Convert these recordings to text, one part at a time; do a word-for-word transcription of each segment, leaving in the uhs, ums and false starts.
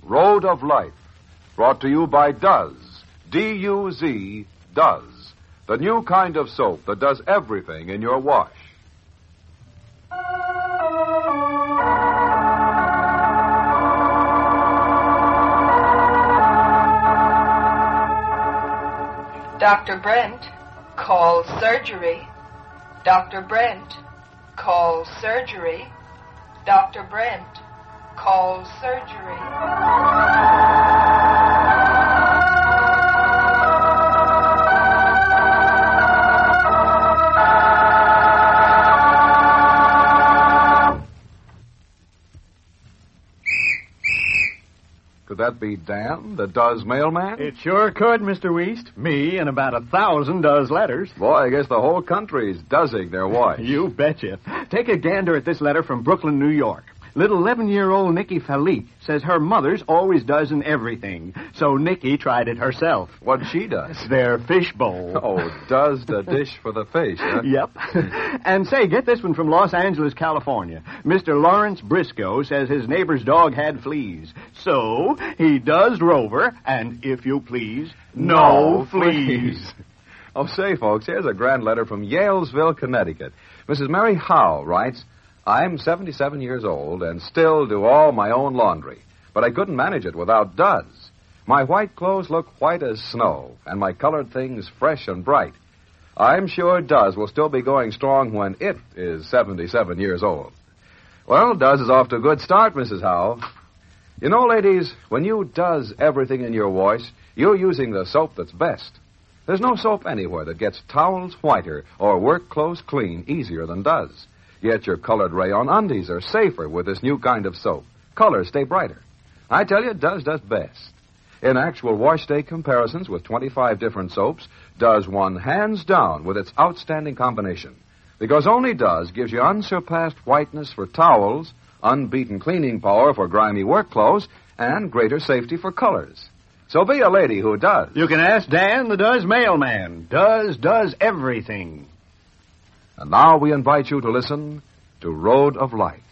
Road of Life, brought to you by Duz, D U Z, Duz, the new kind of soap that does everything in your wash. Doctor Brent, call surgery. Doctor Brent, call surgery. Doctor Brent, call surgery. Could that be Dan, the Duz mailman? It sure could, Mister Weast. Me and about a thousand Duz letters. Boy, I guess the whole country's Duzzing their wife. You betcha. Take a gander at this letter from Brooklyn, New York. Little eleven-year-old Nikki Falik says her mother's always does in everything. So Nikki tried it herself. What she does? Their fish bowl. Oh, does the dish for the fish, huh? Yep. And say, get this one from Los Angeles, California. Mister Lawrence Briscoe says his neighbor's dog had fleas. So he does Rover, and if you please, no, No fleas. fleas. Oh, say, folks, here's a grand letter from Yalesville, Connecticut. Missus Mary Howe writes, I'm seventy-seven years old and still do all my own laundry, but I couldn't manage it without Duz. My white clothes look white as snow, and my colored things fresh and bright. I'm sure Duz will still be going strong when it is seventy-seven years old. Well, Duz is off to a good start, Missus Howe. You know, ladies, when you Duz everything in your wash, you're using the soap that's best. There's no soap anywhere that gets towels whiter or work clothes clean easier than Duz. Yet your colored rayon undies are safer with this new kind of soap. Colors stay brighter. I tell you, Duz does best. In actual wash day comparisons with twenty-five different soaps, Duz won hands down with its outstanding combination. Because only Duz gives you unsurpassed whiteness for towels, unbeaten cleaning power for grimy work clothes, and greater safety for colors. So be a lady who does. You can ask Dan, the Duz mailman. Duz does everything. And now we invite you to listen to Road of Life.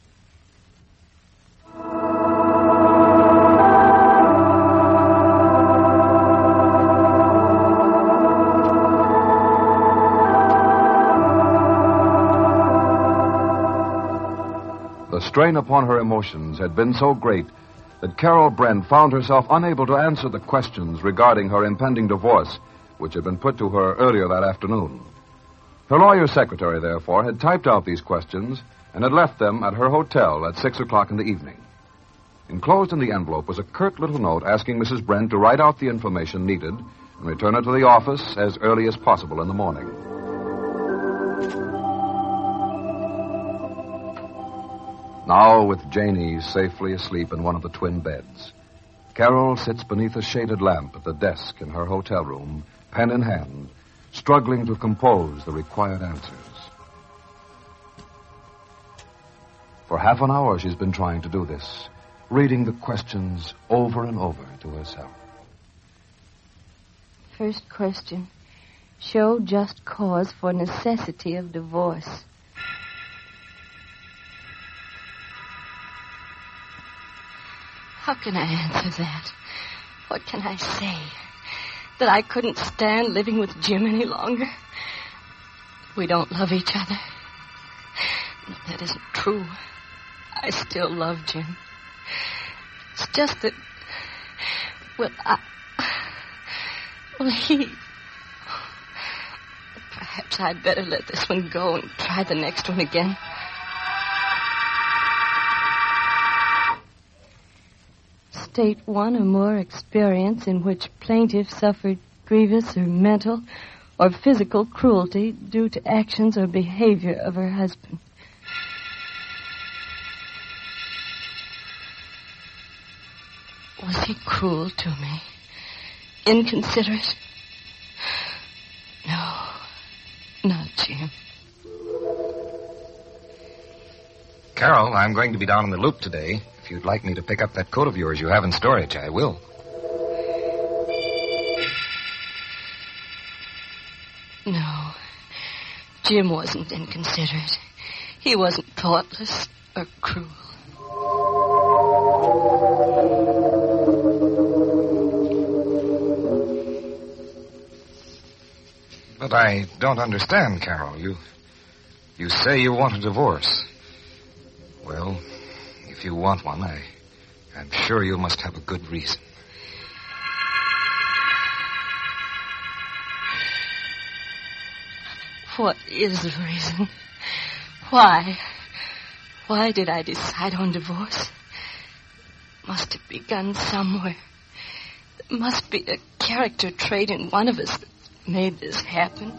The strain upon her emotions had been so great that Carol Brent found herself unable to answer the questions regarding her impending divorce, which had been put to her earlier that afternoon. Her lawyer's secretary, therefore, had typed out these questions and had left them at her hotel at six o'clock in the evening. Enclosed in the envelope was a curt little note asking Missus Brent to write out the information needed and return it to the office as early as possible in the morning. Now, with Janie safely asleep in one of the twin beds, Carol sits beneath a shaded lamp at the desk in her hotel room, pen in hand, struggling to compose the required answers. For half an hour she's been trying to do this, reading the questions over and over to herself. First question. Show just cause for necessity of divorce. How can I answer that? What can I say? That I couldn't stand living with Jim any longer? We don't love each other. No, that isn't true. I still love Jim. It's just that... Well, I... Well, he... Perhaps I'd better let this one go and try the next one again. State one or more experience in which plaintiff suffered grievous or mental or physical cruelty due to actions or behavior of her husband. Was he cruel to me? Inconsiderate? No, not Jim. Carol, I'm going to be down in the Loop today. If you'd like me to pick up that coat of yours you have in storage, I will. No, Jim wasn't inconsiderate. He wasn't thoughtless or cruel. But I don't understand, Carol. You, you say you want a divorce. Well, if you want one, I, I'm sure you must have a good reason. What is the reason? Why? Why did I decide on divorce? Must have begun somewhere. There must be a character trait in one of us that made this happen.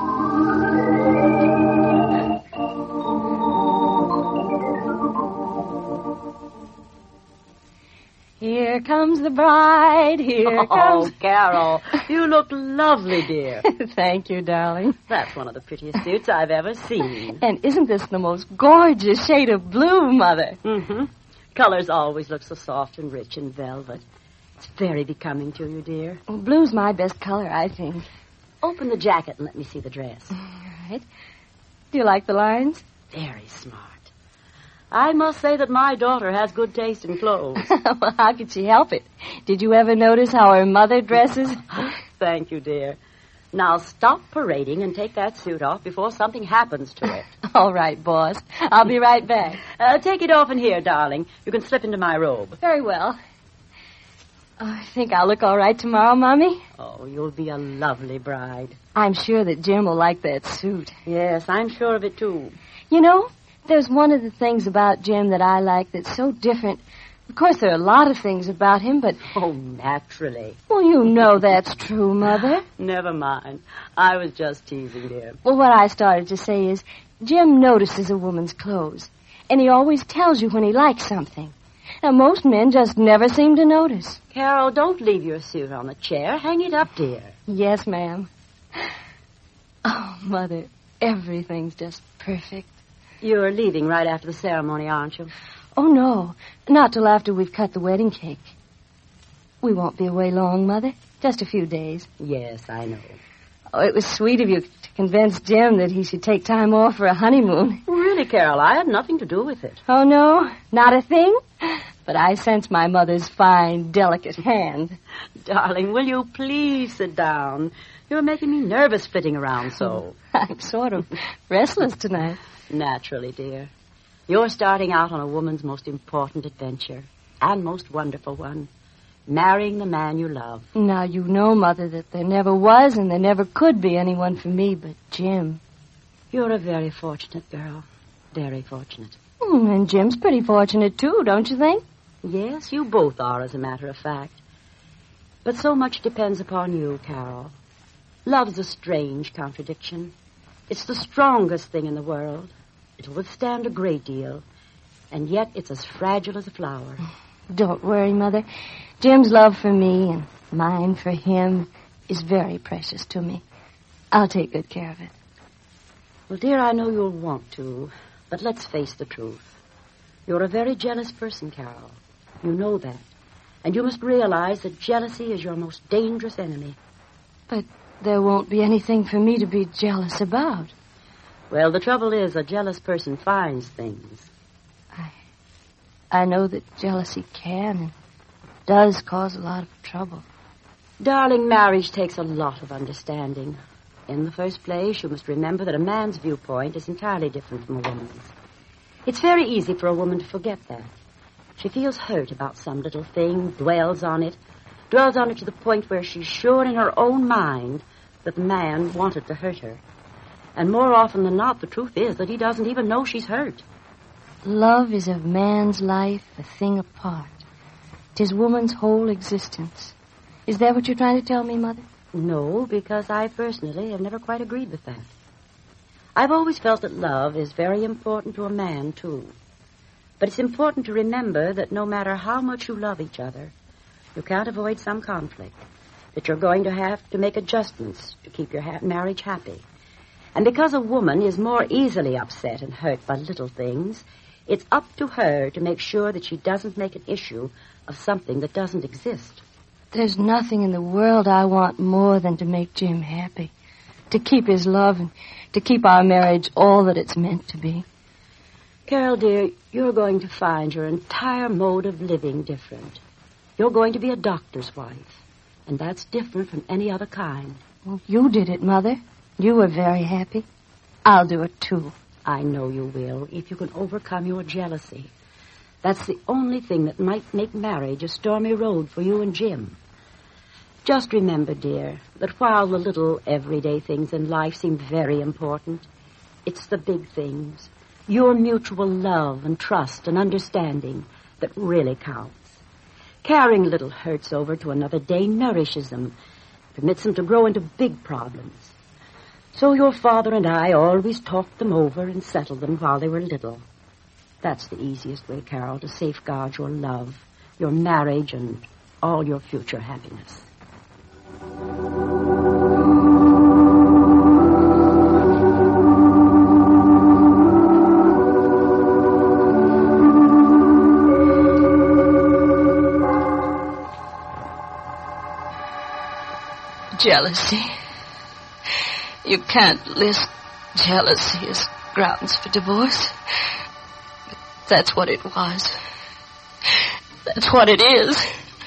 Here comes the bride. Here oh, comes... Oh, Carol, you look lovely, dear. Thank you, darling. That's one of the prettiest suits I've ever seen. And isn't this the most gorgeous shade of blue, Mother? Mm-hmm. Colors always look so soft and rich in velvet. It's very becoming to you, dear. Well, blue's my best color, I think. Open the jacket and let me see the dress. All right. Do you like the lines? Very smart. I must say that my daughter has good taste in clothes. Well, how could she help it? Did you ever notice how her mother dresses? Thank you, dear. Now stop parading and take that suit off before something happens to it. All right, boss. I'll be right back. Uh, take it off in here, darling. You can slip into my robe. Very well. Oh, I think I'll look all right tomorrow, Mommy. Oh, you'll be a lovely bride. I'm sure that Jim will like that suit. Yes, I'm sure of it, too. You know, there's one of the things about Jim that I like that's so different. Of course, there are a lot of things about him, but... Oh, naturally. Well, you know that's true, Mother. Never mind. I was just teasing, dear. Well, what I started to say is, Jim notices a woman's clothes, and he always tells you when he likes something. Now, most men just never seem to notice. Carol, don't leave your suit on the chair. Hang it up, dear. Yes, ma'am. Oh, Mother, everything's just perfect. You're leaving right after the ceremony, aren't you? Oh, no. Not till after we've cut the wedding cake. We won't be away long, Mother. Just a few days. Yes, I know. Oh, it was sweet of you to convince Jim that he should take time off for a honeymoon. Really, Carol, I had nothing to do with it. Oh, no? Not a thing? But I sense my mother's fine, delicate hand. Darling, will you please sit down? You're making me nervous flitting around so. I'm sort of restless tonight. Naturally, dear. You're starting out on a woman's most important adventure, and most wonderful one, marrying the man you love. Now, you know, Mother, that there never was and there never could be anyone for me but Jim. You're a very fortunate girl. Very fortunate. Mm, and Jim's pretty fortunate, too, don't you think? Yes, you both are, as a matter of fact. But so much depends upon you, Carol. Love's a strange contradiction. It's the strongest thing in the world. It'll withstand a great deal. And yet it's as fragile as a flower. Don't worry, Mother. Jim's love for me and mine for him is very precious to me. I'll take good care of it. Well, dear, I know you'll want to, but let's face the truth. You're a very jealous person, Carol. You know that. And you must realize that jealousy is your most dangerous enemy. But there won't be anything for me to be jealous about. Well, the trouble is, a jealous person finds things. I, I know that jealousy can and does cause a lot of trouble. Darling, marriage takes a lot of understanding. In the first place, you must remember that a man's viewpoint is entirely different from a woman's. It's very easy for a woman to forget that. She feels hurt about some little thing, dwells on it, dwells on it to the point where she's sure in her own mind that the man wanted to hurt her. And more often than not, the truth is that he doesn't even know she's hurt. Love is of man's life a thing apart. 'Tis woman's whole existence. Is that what you're trying to tell me, Mother? No, because I personally have never quite agreed with that. I've always felt that love is very important to a man, too. But it's important to remember that no matter how much you love each other, you can't avoid some conflict, that you're going to have to make adjustments to keep your ha- marriage happy. And because a woman is more easily upset and hurt by little things, it's up to her to make sure that she doesn't make an issue of something that doesn't exist. There's nothing in the world I want more than to make Jim happy, to keep his love and to keep our marriage all that it's meant to be. Carol, dear, you're going to find your entire mode of living different. You're going to be a doctor's wife, and that's different from any other kind. Well, you did it, Mother. You were very happy. I'll do it, too. I know you will, if you can overcome your jealousy. That's the only thing that might make marriage a stormy road for you and Jim. Just remember, dear, that while the little everyday things in life seem very important, it's the big things, your mutual love and trust and understanding, that really counts. Carrying little hurts over to another day nourishes them, permits them to grow into big problems. So your father and I always talked them over and settled them while they were little. That's the easiest way, Carol, to safeguard your love, your marriage, and all your future happiness. Jealousy. You can't list jealousy as grounds for divorce. But that's what it was. That's what it is.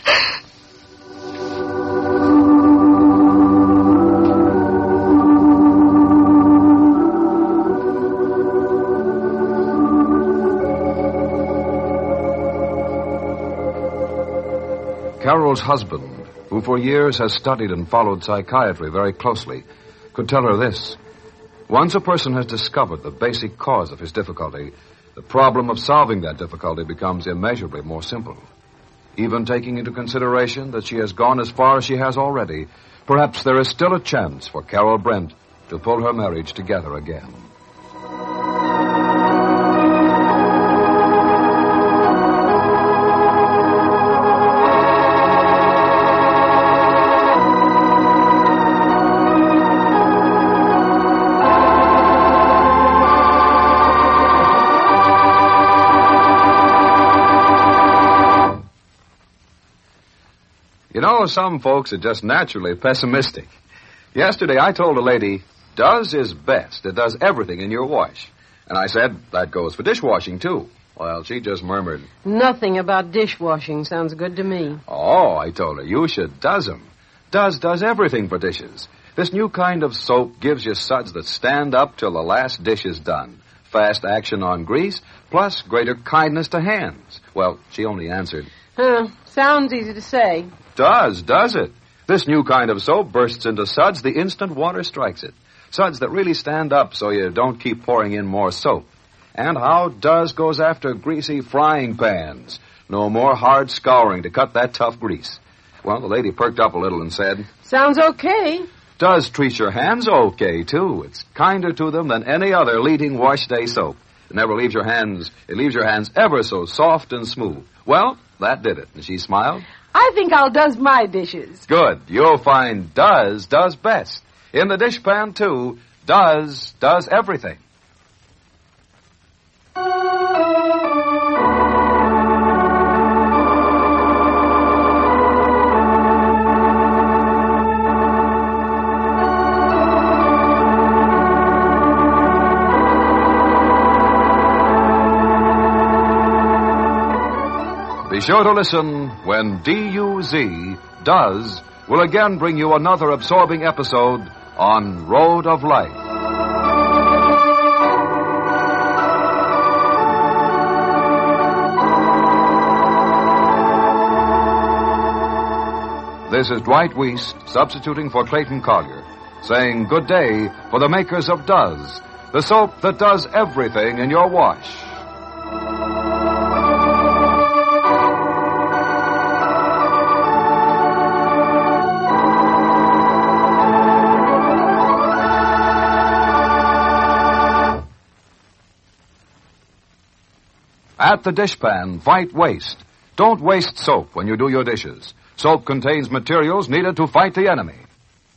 Carol's husband, who for years has studied and followed psychiatry very closely, could tell her this. Once a person has discovered the basic cause of his difficulty, the problem of solving that difficulty becomes immeasurably more simple. Even taking into consideration that she has gone as far as she has already, perhaps there is still a chance for Carol Brent to pull her marriage together again. You know, some folks are just naturally pessimistic. Yesterday I told a lady, does is best. It does everything in your wash. And I said, that goes for dishwashing, too. Well, she just murmured. Nothing about dishwashing sounds good to me. Oh, I told her, you should does 'em. Does does everything for dishes. This new kind of soap gives you suds that stand up till the last dish is done. Fast action on grease, plus greater kindness to hands. Well, she only answered. Huh, sounds easy to say. Does, does it? This new kind of soap bursts into suds the instant water strikes it. Suds that really stand up so you don't keep pouring in more soap. And how Does goes after greasy frying pans. No more hard scouring to cut that tough grease. Well, the lady perked up a little and said, sounds okay. Does treats your hands okay, too. It's kinder to them than any other leading wash day soap. It never leaves your hands, it leaves your hands ever so soft and smooth. Well, that did it. And she smiled. I think I'll does my dishes. Good. You'll find Does does best. In the dishpan, too, Does does everything. Be sure to listen when D U Z, Does, will again bring you another absorbing episode on Road of Life. This is Dwight Weiss, substituting for Clayton Collier, saying good day for the makers of Does, the soap that does everything in your wash. At the dishpan, fight waste. Don't waste soap when you do your dishes. Soap contains materials needed to fight the enemy.